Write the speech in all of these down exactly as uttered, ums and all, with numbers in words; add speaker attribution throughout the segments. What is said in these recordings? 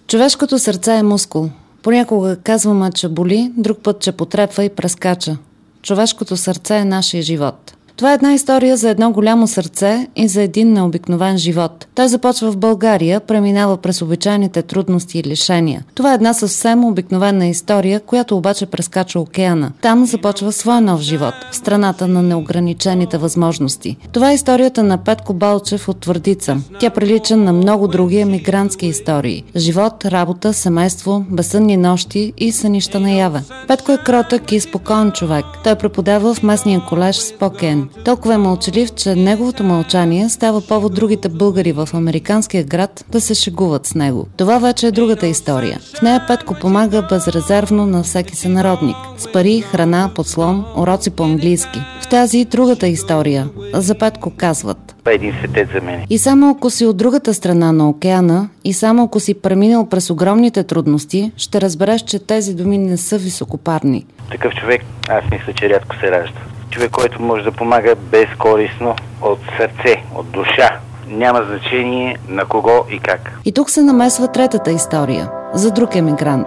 Speaker 1: Човешкото сърце е мускул. Понякога казваме, че боли, друг път, че потрепва и прескача. Човешкото сърце е нашия живот. Това е една история за едно голямо сърце и за един необикновен живот. Той започва в България, преминава през обичайните трудности и лишения. Това е една съвсем обикновена история, която обаче прескача океана. Там започва своя нов живот, в страната на неограничените възможности. Това е историята на Петко Балчев от Твърдица. Тя прилича на много други емигрантски истории. Живот, работа, семейство, безсънни нощи и сънища наяве. Петко е кротък и спокоен човек. Той преподава в местния колеж Спокен. Толкова е мълчалив, че неговото мълчание става повод другите българи в американския град да се шегуват с него. Това вече е другата история. В нея Петко помага безрезервно на всеки сънародник. С пари, храна, подслон, уроци по английски. В тази другата история за Петко казват:
Speaker 2: Това е един светец за мен.
Speaker 1: И само ако си от другата страна на океана, и само ако си преминал през огромните трудности, ще разбереш, че тези думи не са високопарни.
Speaker 2: Такъв човек, аз мисля, че рядко се ражда. Човек, който може да помага безкористно, от сърце, от душа. Няма значение на кого и как.
Speaker 1: И тук се намесва третата история за друг емигрант.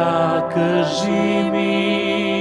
Speaker 3: Я кажи ми.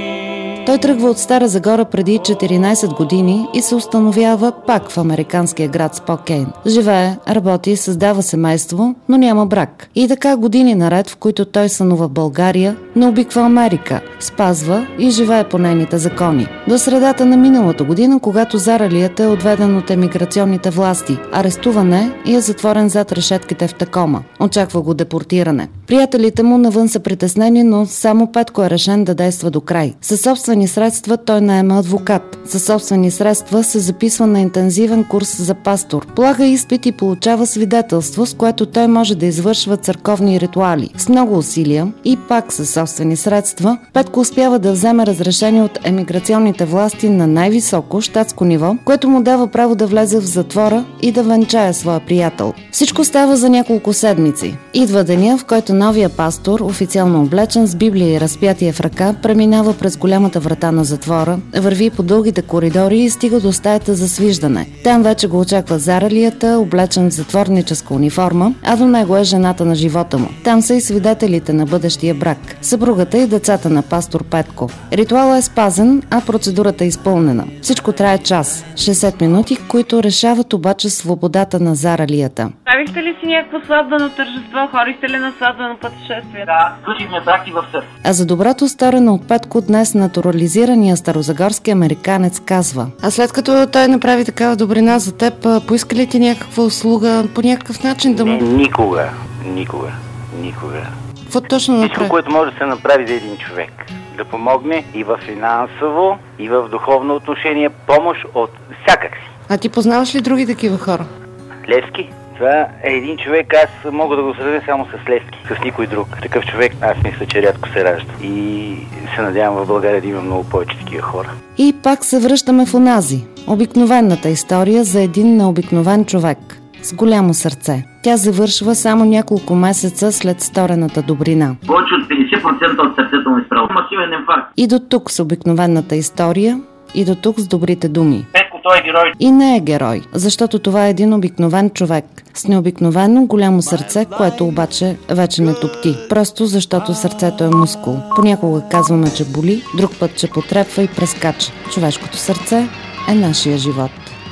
Speaker 1: Той тръгва от Стара Загора преди четиринайсет години и се установява пак в американския град Спокейн. Живее, работи, създава семейство, но няма брак. И така години наред, в които той сънува България, не обиква Америка, спазва и живее по нейните закони. До средата на миналата година, когато Заралият е отведен от емиграционните власти, арестуван е и е затворен зад решетките в Такома. Очаква го депортиране. Приятелите му навън са притеснени, но само Петко е решен да действа до край. Със собствени средства той наема адвокат. Със собствени средства се записва на интензивен курс за пастор. Полага изпит и получава свидетелство, с което той може да извършва църковни ритуали. С много усилия и пак със собствени средства, Петко успява да вземе разрешение от емиграционните власти на най-високо щатско ниво, което му дава право да влезе в затвора и да венчае своя приятел. Всичко става за няколко седмици. Идва деня, в който новия пастор, официално облечен с Библия и разпятие в ръка, преминава през голямата врата на затвора, върви по дългите коридори и стига до стаята за свиждане. Там вече го очаква Заралията, облечен в затворническа униформа, а до него е жената на живота му. Там са и свидетелите на бъдещия брак, съпругата и децата на пастор Петко. Ритуалът е спазен, а процедурата е изпълнена. Всичко трае час, шейсет минути, които решават обаче свободата на Заралията.
Speaker 4: Правихте ли си някакво сватбено тържество? Ходихте ли на сватбено пътешествие?
Speaker 2: Да, слушахме брак и в Сърбия.
Speaker 1: А за доброто сторено от Петко днес натурализираният старозагорски американец казва: а след като той направи такава добрина за теб, поиска ли ти някаква услуга по някакъв начин да му...
Speaker 2: Не, никога, никога, никога.
Speaker 1: Какво точно
Speaker 2: Всичко,
Speaker 1: направи?
Speaker 2: което може да се направи за един човек. Да помогне и в финансово, и в духовно отношение, помощ от всякак си.
Speaker 1: А ти познаваш ли други такива хора?
Speaker 2: Левски. Това е един човек, аз мога да го сравня само с Левски, с никой друг. Такъв човек, аз мисля, че рядко се ражда. И се надявам в България да има много повече такива хора.
Speaker 1: И пак се връщаме в онази, обикновената история за един необикновен човек с голямо сърце. Тя завършва само няколко месеца след сторената добрина.
Speaker 5: Повече от петдесет процента от сърцето му изправо. Масивен инфаркт.
Speaker 1: И до тук с обикновената история, и до тук с добрите думи.
Speaker 2: Петко, той е герой.
Speaker 1: И не е герой, защото това е един обикновен човек с необикновено голямо сърце, което обаче вече не топти. Просто защото сърцето е мускул. Понякога казваме, че боли, друг път, че потрепва и прескача. Човешкото сърце е нашия живот.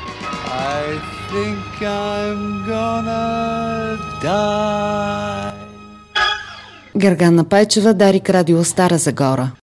Speaker 3: I think I'm gonna die.
Speaker 1: Гергана Пейчева, Дарик, Радио Стара Загора.